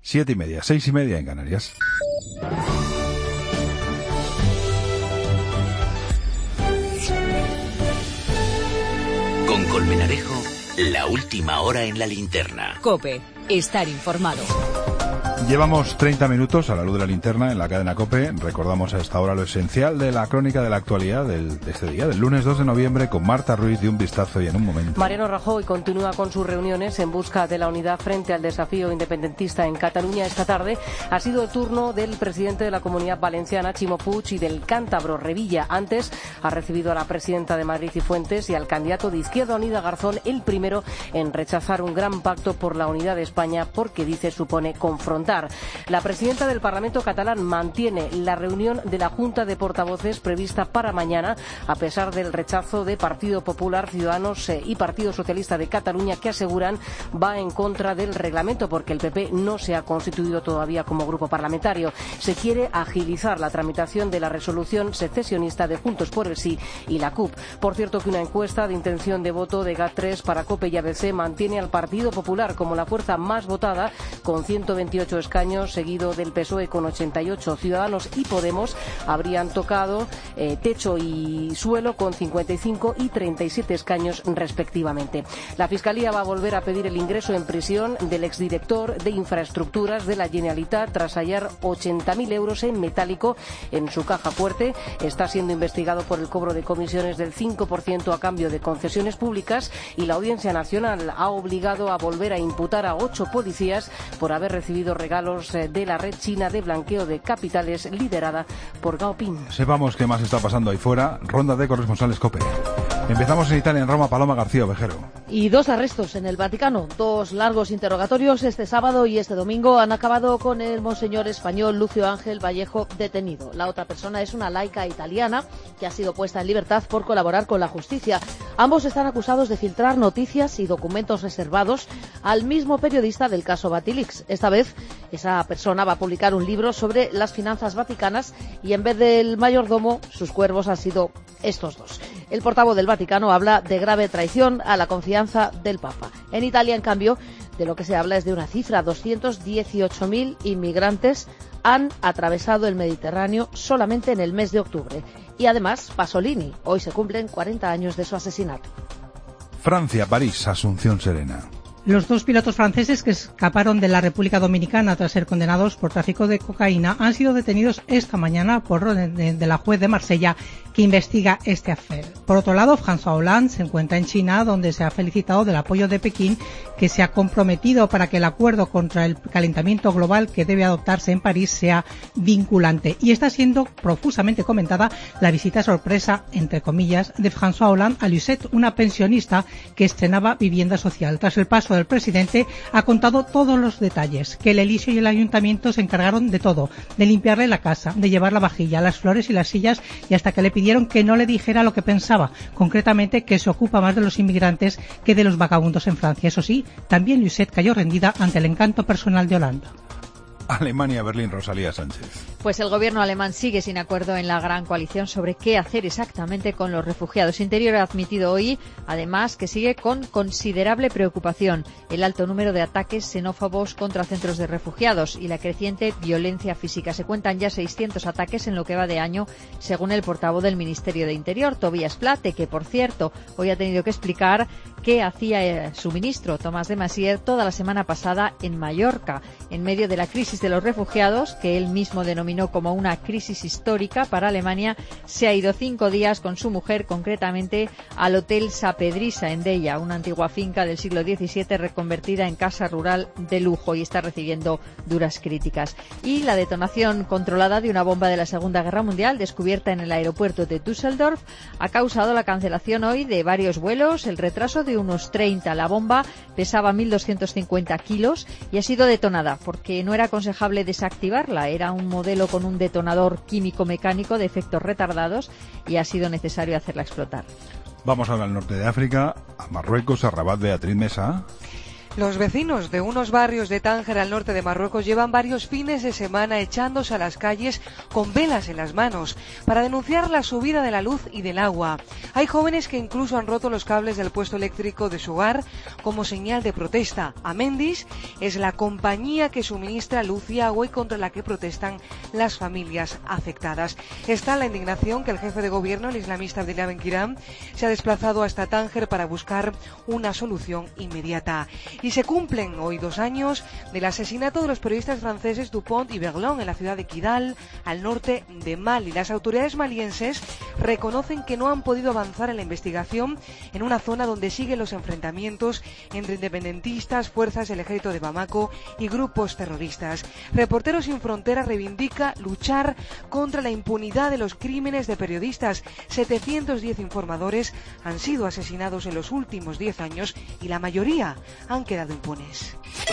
7:30, 6:30 en Canarias. Con Colmenarejo, la última hora en la linterna. COPE, estar informado. Llevamos 30 minutos a la luz de la linterna en la cadena COPE. Recordamos a esta hora lo esencial de la crónica de la actualidad de este día, del lunes 2 de noviembre, con Marta Ruiz de Un Vistazo y en un momento. Mariano Rajoy continúa con sus reuniones en busca de la unidad frente al desafío independentista en Cataluña. Esta tarde ha sido el turno del presidente de la Comunidad Valenciana, Ximo Puig, y del cántabro Revilla. Antes ha recibido a la presidenta de Madrid, Cifuentes, y al candidato de Izquierda Unida, Garzón, el primero en rechazar un gran pacto por la unidad de España porque, dice, supone confrontar. La presidenta del Parlamento catalán mantiene la reunión de la Junta de Portavoces prevista para mañana, a pesar del rechazo de Partido Popular, Ciudadanos y Partido Socialista de Cataluña, que aseguran va en contra del reglamento porque el PP no se ha constituido todavía como grupo parlamentario. Se quiere agilizar la tramitación de la resolución secesionista de Juntos por el Sí y la CUP. Por cierto, que una encuesta de intención de voto de GAT3 para COPE y ABC mantiene al Partido Popular como la fuerza más votada, con 128 escaños, seguido del PSOE con 88. Ciudadanos y Podemos habrían tocado techo y suelo con 55 y 37 escaños respectivamente. La Fiscalía va a volver a pedir el ingreso en prisión del exdirector de Infraestructuras de la Generalitat tras hallar 80.000 euros en metálico en su caja fuerte. Está siendo investigado por el cobro de comisiones del 5% a cambio de concesiones públicas, y la Audiencia Nacional ha obligado a volver a imputar a 8 policías por haber recibido regalos de la red china de blanqueo de capitales liderada por Gao Ping. Sepamos qué más está pasando ahí fuera. Ronda de corresponsales COPE. Empezamos en Italia, en Roma. Paloma García Ovejero. Y 2 arrestos en el Vaticano. 2 largos interrogatorios este sábado y este domingo han acabado con el monseñor español Lucio Ángel Vallejo detenido. La otra persona es una laica italiana que ha sido puesta en libertad por colaborar con la justicia. Ambos están acusados de filtrar noticias y documentos reservados al mismo periodista del caso Batilix. Esta vez esa persona va a publicar un libro sobre las finanzas vaticanas y en vez del mayordomo, sus cuervos han sido estos 2. El portavoz del Vaticano habla de grave traición a la confianza del Papa. En Italia, en cambio, de lo que se habla es de una cifra: 218.000 inmigrantes han atravesado el Mediterráneo solamente en el mes de octubre. Y además, Pasolini, hoy se cumplen 40 años de su asesinato. Francia, París, Asunción Serena. Los 2 pilotos franceses que escaparon de la República Dominicana tras ser condenados por tráfico de cocaína han sido detenidos esta mañana por orden de la juez de Marsella que investiga este affair. Por otro lado, François Hollande se encuentra en China, donde se ha felicitado del apoyo de Pekín, que se ha comprometido para que el acuerdo contra el calentamiento global que debe adoptarse en París sea vinculante. Y está siendo profusamente comentada la visita sorpresa, entre comillas, de François Hollande a Lucette, una pensionista que estrenaba vivienda social. Tras el paso del presidente, ha contado todos los detalles, que el Elíseo y el ayuntamiento se encargaron de todo, de limpiarle la casa, de llevar la vajilla, las flores y las sillas, y hasta que le pidieron que no le dijera lo que pensaba, concretamente que se ocupa más de los inmigrantes que de los vagabundos en Francia. Eso sí, también Lucette cayó rendida ante el encanto personal de Hollande. Alemania, Berlín, Rosalía Sánchez. Pues el gobierno alemán sigue sin acuerdo en la gran coalición sobre qué hacer exactamente con los refugiados. Interior ha admitido hoy, además, que sigue con considerable preocupación el alto número de ataques xenófobos contra centros de refugiados y la creciente violencia física. Se cuentan ya 600 ataques en lo que va de año, según el portavoz del Ministerio de Interior, Tobias Plate, que, por cierto, hoy ha tenido que explicar qué hacía su ministro, Tomás de Maizière, toda la semana pasada en Mallorca, en medio de la crisis de los refugiados, que él mismo denominó como una crisis histórica para Alemania. Se ha ido 5 días con su mujer, concretamente al Hotel Sapedrisa en Della, una antigua finca del siglo XVII reconvertida en casa rural de lujo, y está recibiendo duras críticas. Y la detonación controlada de una bomba de la Segunda Guerra Mundial descubierta en el aeropuerto de Düsseldorf ha causado la cancelación hoy de varios vuelos, el retraso de unos 30. La bomba pesaba 1.250 kilos y ha sido detonada porque no era aconsejable desactivarla. Era un modelo con un detonador químico-mecánico de efectos retardados y ha sido necesario hacerla explotar. Vamos ahora al norte de África, a Marruecos, a Rabat. Beatriz Mesa. Los vecinos de unos barrios de Tánger al norte de Marruecos llevan varios fines de semana echándose a las calles con velas en las manos para denunciar la subida de la luz y del agua. Hay jóvenes que incluso han roto los cables del puesto eléctrico de su hogar como señal de protesta. Amendis es la compañía que suministra luz y agua y contra la que protestan las familias afectadas. Está la indignación que el jefe de gobierno, el islamista Abdellah Ben-Kirán, se ha desplazado hasta Tánger para buscar una solución inmediata. Y se cumplen hoy 2 años del asesinato de los periodistas franceses Dupont y Berlon en la ciudad de Kidal, al norte de Mali. Las autoridades malienses reconocen que no han podido avanzar en la investigación en una zona donde siguen los enfrentamientos entre independentistas, fuerzas del ejército de Bamako y grupos terroristas. Reporteros sin Fronteras reivindica luchar contra la impunidad de los crímenes de periodistas. 710 informadores han sido asesinados en los últimos 10 años y la mayoría han quedado impunes.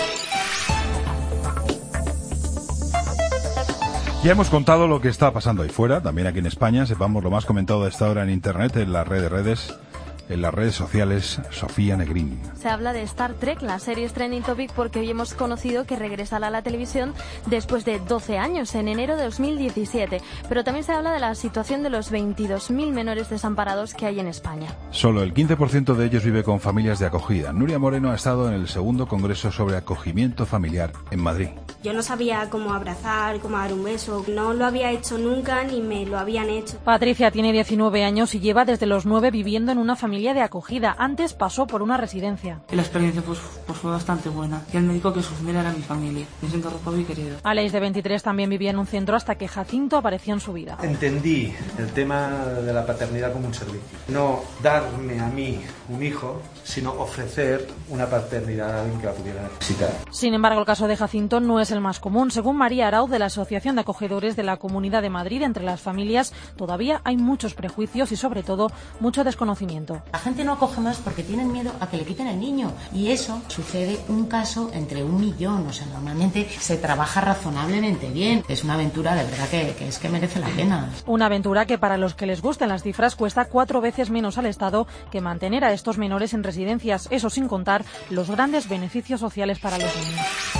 Ya hemos contado lo que está pasando ahí fuera, también aquí en España. Sepamos lo más comentado a esta hora en Internet, en las redes sociales. Sofía Negrín. Se habla de Star Trek, la serie es trending topic porque hoy hemos conocido que regresará a la televisión después de 12 años, en enero de 2017. Pero también se habla de la situación de los 22.000 menores desamparados que hay en España. Solo el 15% de ellos vive con familias de acogida. Nuria Moreno ha estado en el segundo Congreso sobre Acogimiento Familiar en Madrid. Yo no sabía cómo abrazar, cómo dar un beso. No lo había hecho nunca ni me lo habían hecho. Patricia tiene 19 años y lleva desde los 9 viviendo en una familia de acogida. Antes pasó por una residencia. Y la experiencia pues fue bastante buena. Y el médico que sufriera era mi familia. Me siento arropado y querido. Aleix, de 23, también vivía en un centro hasta que Jacinto apareció en su vida. Entendí el tema de la paternidad como un servicio. No darme a mí un hijo, sino ofrecer una paternidad a alguien que la pudiera necesitar. Sin embargo, el caso de Jacinto no es el más común. Según María Arauz, de la Asociación de Acogedores de la Comunidad de Madrid, entre las familias todavía hay muchos prejuicios y, sobre todo, mucho desconocimiento. La gente no acoge más porque tienen miedo a que le quiten el niño. Y eso sucede un caso entre 1 millón. O sea, normalmente se trabaja razonablemente bien. Es una aventura de verdad que merece la pena. Una aventura que, para los que les gusten las cifras, cuesta 4 veces menos al Estado que mantener a estos menores en residencias. Eso sin contar los grandes beneficios sociales para los niños.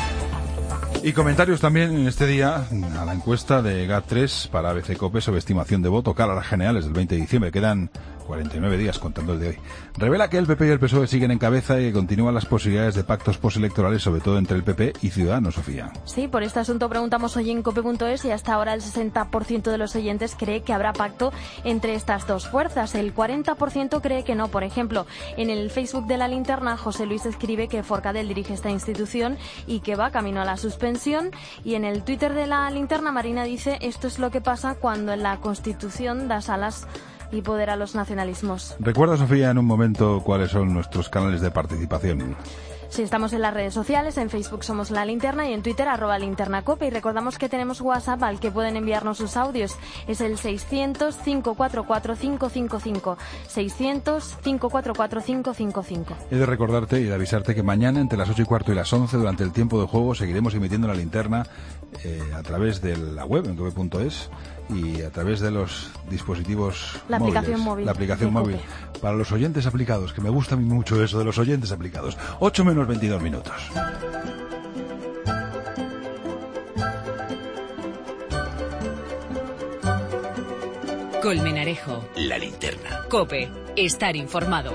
Y comentarios también en este día a la encuesta de GAT3 para ABC COPE sobre estimación de voto cara a las generales del 20 de diciembre. Quedan 49 días contando el de hoy. Revela que el PP y el PSOE siguen en cabeza y que continúan las posibilidades de pactos postelectorales, sobre todo entre el PP y Ciudadanos, Sofía. Sí, por este asunto preguntamos hoy en cope.es y hasta ahora el 60% de los oyentes cree que habrá pacto entre estas dos fuerzas. El 40% cree que no. Por ejemplo, en el Facebook de La Linterna, José Luis escribe que Forcadell dirige esta institución y que va camino a la suspensión. Y en el Twitter de La Linterna, Marina dice: esto es lo que pasa cuando en la Constitución das alas y poder a los nacionalismos. Recuerda, Sofía, en un momento cuáles son nuestros canales de participación. Sí, estamos en las redes sociales, en Facebook somos La Linterna y en Twitter @linternacope, y recordamos que tenemos WhatsApp al que pueden enviarnos sus audios. Es el 600-544-555, 600-544-555. He de recordarte y de avisarte que mañana entre las 8:15 y las 11, durante el tiempo de juego, seguiremos emitiendo La Linterna a través de la web en cope.es y a través de los dispositivos la móviles, aplicación móvil. La aplicación móvil. Para los oyentes aplicados, que me gusta a mí mucho eso de los oyentes aplicados. 8 menos 22 minutos. Colmenarejo. La Linterna. COPE. Estar informado.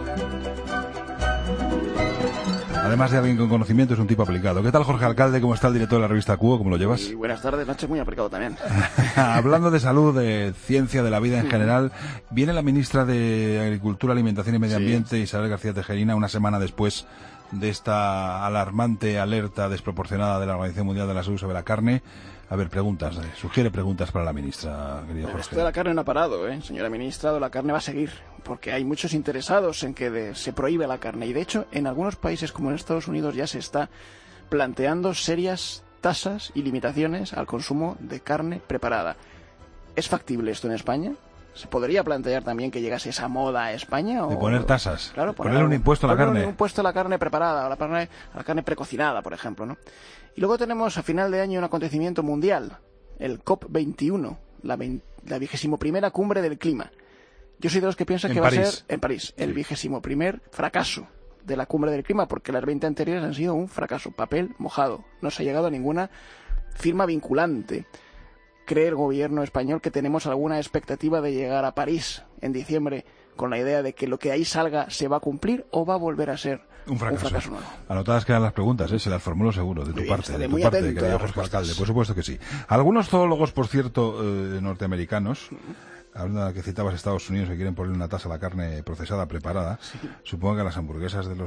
Además de alguien con conocimiento, es un tipo aplicado. ¿Qué tal, Jorge Alcalde? ¿Cómo está el director de la revista Cuo? ¿Cómo lo llevas? Y buenas tardes, Nacho, muy aplicado también. Hablando de salud, de ciencia, de la vida en general, viene la ministra de Agricultura, Alimentación y Medio Ambiente, Isabel García Tejerina, una semana después de esta alarmante alerta desproporcionada de la Organización Mundial de la Salud sobre la carne. A ver, preguntas, sugiere preguntas para la ministra, querido Jorge. Esto de la carne no ha parado, señora ministra, la carne va a seguir, porque hay muchos interesados en que se prohíbe la carne, y de hecho en algunos países como en Estados Unidos ya se está planteando serias tasas y limitaciones al consumo de carne preparada. ¿Es factible esto en España? ¿Se podría plantear también que llegase esa moda a España? De poner tasas, claro, poner un impuesto a la carne. Un impuesto a la carne preparada, a la carne precocinada, por ejemplo, ¿no? Y luego tenemos a final de año un acontecimiento mundial, el COP21, la 21ª cumbre del clima. Yo soy de los que piensan que va a ser en París, el 21º fracaso de la cumbre del clima, porque las 20 anteriores han sido un fracaso, papel mojado, no se ha llegado a ninguna firma vinculante. ¿Cree el gobierno español que tenemos alguna expectativa de llegar a París en diciembre con la idea de que lo que ahí salga se va a cumplir o va a volver a ser un fracaso nuevo? Anotadas quedan las preguntas, se las formulo seguro, de tu parte, querido José Alcalde, por supuesto que sí. Algunos zoólogos, por cierto, norteamericanos, hablando de que citabas Estados Unidos, que quieren poner una tasa a la carne procesada preparada, supongo que las hamburguesas de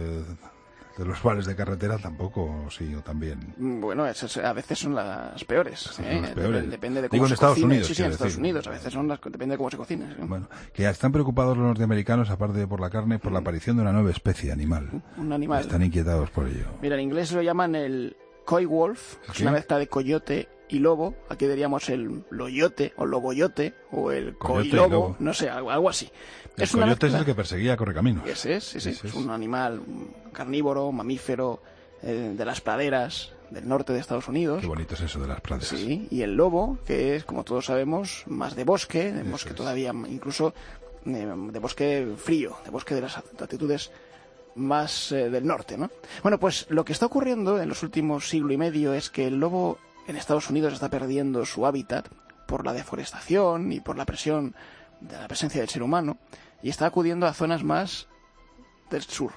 los bares de carretera tampoco, sí, o también. Bueno, esas a veces son las peores. Son las peores. Depende de cómo se cocine. Estados Unidos, sí, en Estados Unidos. A veces depende de cómo se cocine. ¿Sí? Bueno, que ya están preocupados los norteamericanos, aparte de por la carne, por la aparición de una nueva especie animal. Un animal. Están inquietados por ello. Mira, en inglés lo llaman el coy wolf, que es una mezcla de coyote y lobo. Aquí diríamos el loyote o loboyote o el coy-lobo, no sé, algo así. El coyote es el que perseguía a Correcaminos. Ese es, es un animal carnívoro, mamífero, de las praderas del norte de Estados Unidos. Qué bonito es eso de las praderas. Sí, y el lobo, que es, como todos sabemos, más de bosque, todavía, incluso de bosque frío, de bosque de las latitudes más del norte, ¿no? Bueno, pues lo que está ocurriendo en los últimos siglo y medio es que el lobo en Estados Unidos está perdiendo su hábitat por la deforestación y por la presión de la presencia del ser humano, y está acudiendo a zonas más del sur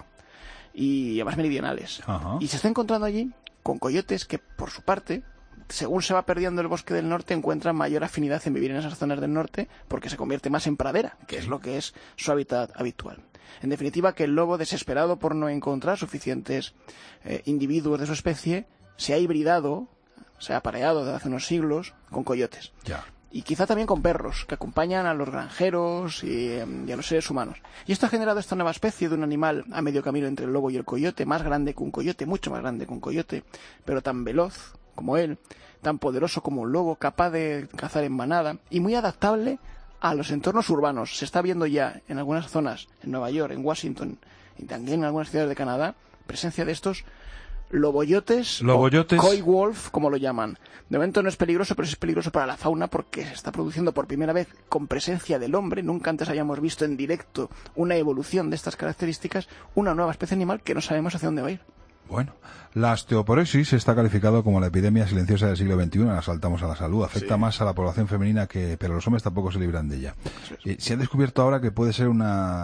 y más meridionales. Ajá. Y se está encontrando allí con coyotes que, por su parte, según se va perdiendo el bosque del norte, encuentran mayor afinidad en vivir en esas zonas del norte porque se convierte más en pradera, que es lo que es su hábitat habitual. En definitiva, que el lobo, desesperado por no encontrar suficientes individuos de su especie, se ha hibridado, se ha apareado desde hace unos siglos con coyotes. Ya. Y quizá también con perros, que acompañan a los granjeros y a los seres humanos. Y esto ha generado esta nueva especie de un animal a medio camino entre el lobo y el coyote, más grande que un coyote, mucho más grande que un coyote, pero tan veloz como él, tan poderoso como un lobo, capaz de cazar en manada y muy adaptable a los entornos urbanos. Se está viendo ya en algunas zonas, en Nueva York, en Washington y también en algunas ciudades de Canadá, presencia de estos loboyotes, o coy wolf, como lo llaman. De momento no es peligroso, pero sí es peligroso para la fauna porque se está produciendo por primera vez con presencia del hombre. Nunca antes habíamos visto en directo una evolución de estas características, una nueva especie animal que no sabemos hacia dónde va a ir. Bueno, la osteoporosis está calificado como la epidemia silenciosa del siglo XXI, la saltamos a la salud, afecta más a la población femenina pero los hombres tampoco se libran de ella. Se ha descubierto ahora que puede haber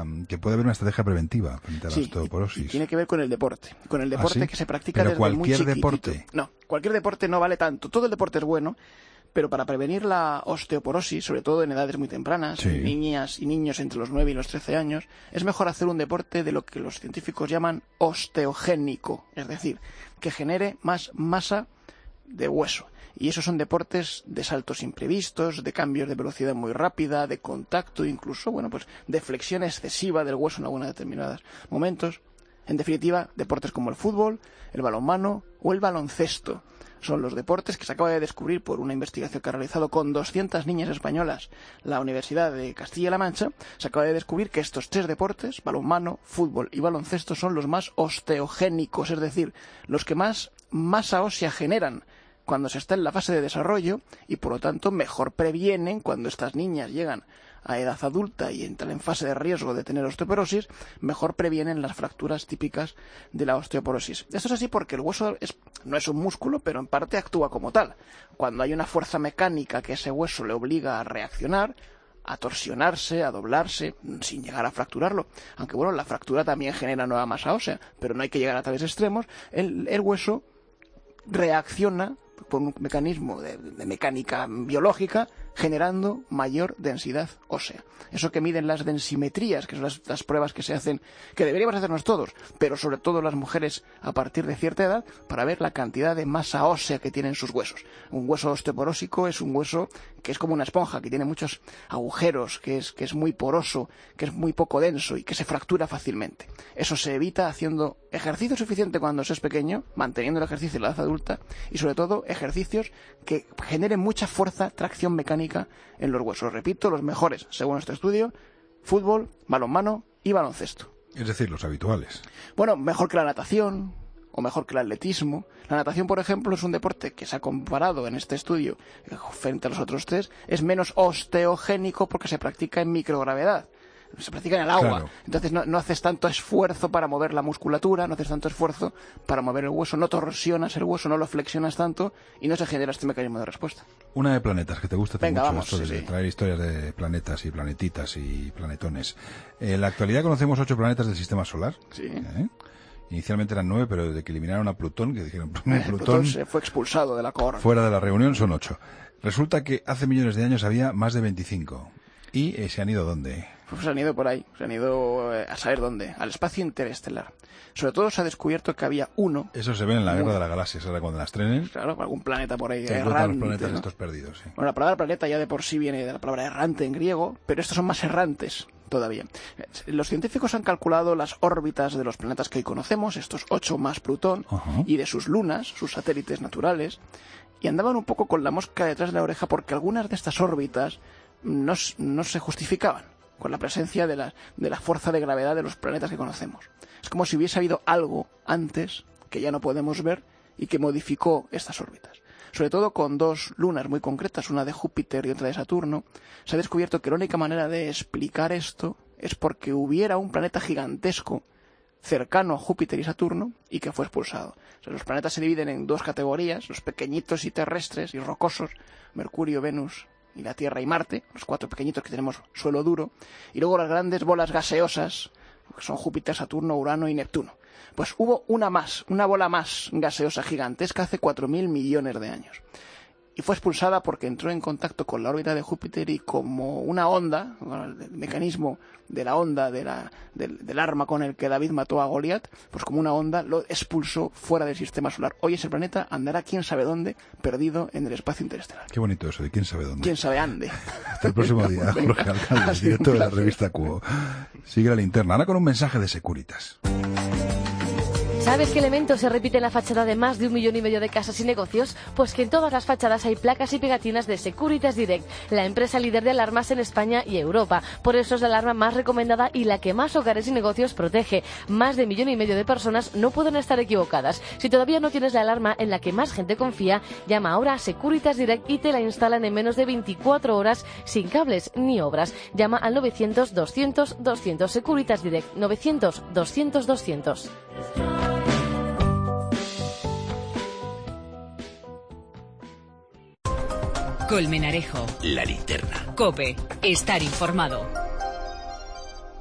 una estrategia preventiva frente a la osteoporosis. Y tiene que ver con el deporte, que se practica desde muy chiquitito. ¿Pero cualquier deporte? No, cualquier deporte no vale tanto. Todo el deporte es bueno, pero para prevenir la osteoporosis, sobre todo en edades muy tempranas, niñas y niños entre los 9 y los 13 años, es mejor hacer un deporte de lo que los científicos llaman osteogénico, es decir, que genere más masa de hueso. Y esos son deportes de saltos imprevistos, de cambios de velocidad muy rápida, de contacto, incluso, de flexión excesiva del hueso en algunos determinados momentos. En definitiva, deportes como el fútbol, el balonmano o el baloncesto. Son los deportes que se acaba de descubrir por una investigación que ha realizado con 200 niñas españolas la Universidad de Castilla-La Mancha. Se acaba de descubrir que estos tres deportes, balonmano, fútbol y baloncesto, son los más osteogénicos, es decir, los que más masa ósea generan cuando se está en la fase de desarrollo y, por lo tanto, mejor previenen cuando estas niñas llegan a edad adulta y entran en fase de riesgo de tener osteoporosis, mejor previenen las fracturas típicas de la osteoporosis. Esto es así porque el hueso no es un músculo, pero en parte actúa como tal. Cuando hay una fuerza mecánica que ese hueso le obliga a reaccionar, a torsionarse, a doblarse, sin llegar a fracturarlo. Aunque la fractura también genera nueva masa ósea, pero no hay que llegar a tales extremos. El hueso reacciona por un mecanismo de mecánica biológica, generando mayor densidad ósea. Eso que miden las densimetrías, que son las pruebas que se hacen, que deberíamos hacernos todos, pero sobre todo las mujeres a partir de cierta edad, para ver la cantidad de masa ósea que tienen sus huesos. Un hueso osteoporósico es un hueso que es como una esponja, que tiene muchos agujeros, que es muy poroso, que es muy poco denso y que se fractura fácilmente. Eso se evita haciendo ejercicio suficiente cuando se es pequeño, manteniendo el ejercicio en la edad adulta y sobre todo ejercicios que generen mucha fuerza, tracción mecánica en los huesos. Repito, los mejores, según nuestro estudio, fútbol, balonmano y baloncesto. Es decir, los habituales. Bueno, mejor que la natación o mejor que el atletismo. La natación, por ejemplo, es un deporte que se ha comparado en este estudio frente a los otros tres, es menos osteogénico porque se practica en microgravedad. se practica en el agua. Claro. Entonces no haces tanto esfuerzo para mover la musculatura, no haces tanto esfuerzo para mover el hueso, no torsionas el hueso, no lo flexionas tanto y no se genera este mecanismo de respuesta. Una de planetas, que te gusta Venga, mucho vamos, esto de traer historias de planetas y planetitas y planetones. En la actualidad conocemos 8 planetas del sistema solar. Sí. Inicialmente eran 9, pero desde que eliminaron a Plutón, que dijeron Plutón se fue expulsado de la cohorte. Fuera de la reunión son 8. Resulta que hace millones de años había más de 25. ¿Y se han ido dónde? Pues se han ido por ahí, se han ido a saber dónde, al espacio interestelar. Sobre todo se ha descubierto que había uno... Eso se ve en la Guerra de las Galaxias, ahora cuando las trenen. Claro, algún planeta por ahí que errante, los planetas, ¿no? estos perdidos, sí. Bueno, la palabra planeta ya de por sí viene de la palabra errante en griego, pero estos son más errantes todavía. Los científicos han calculado las órbitas de los planetas que hoy conocemos, estos 8 más Plutón, y de sus lunas, sus satélites naturales, y andaban un poco con la mosca detrás de la oreja porque algunas de estas órbitas no se justificaban con la presencia de la fuerza de gravedad de los planetas que conocemos. Es como si hubiese habido algo antes que ya no podemos ver y que modificó estas órbitas. Sobre todo con 2 lunas muy concretas, una de Júpiter y otra de Saturno, se ha descubierto que la única manera de explicar esto es porque hubiera un planeta gigantesco cercano a Júpiter y Saturno y que fue expulsado. O sea, los planetas se dividen en 2 categorías, los pequeñitos y terrestres y rocosos, Mercurio, Venus y la Tierra y Marte, los 4 pequeñitos que tenemos suelo duro, y luego las grandes bolas gaseosas, que son Júpiter, Saturno, Urano y Neptuno. Pues hubo una bola más gaseosa gigantesca hace 4.000 millones de años. Y fue expulsada porque entró en contacto con la órbita de Júpiter y como una onda, el mecanismo de la onda del arma con el que David mató a Goliat, pues como una onda lo expulsó fuera del sistema solar. Hoy ese planeta andará quién sabe dónde, perdido en el espacio interestelar. Qué bonito eso de quién sabe dónde. Quién sabe ande. Hasta el próximo día, Jorge Alcalde, director de la revista Cuo. Sigue la linterna, ahora con un mensaje de Securitas. ¿Sabes qué elemento se repite en la fachada de más de 1,5 millones de casas y negocios? Pues que en todas las fachadas hay placas y pegatinas de Securitas Direct, la empresa líder de alarmas en España y Europa. Por eso es la alarma más recomendada y la que más hogares y negocios protege. Más de 1,5 millones de personas no pueden estar equivocadas. Si todavía no tienes la alarma en la que más gente confía, llama ahora a Securitas Direct y te la instalan en menos de 24 horas sin cables ni obras. Llama al 900-200-200. Securitas Direct, 900-200-200. Colmenarejo. La linterna. COPE. Estar informado.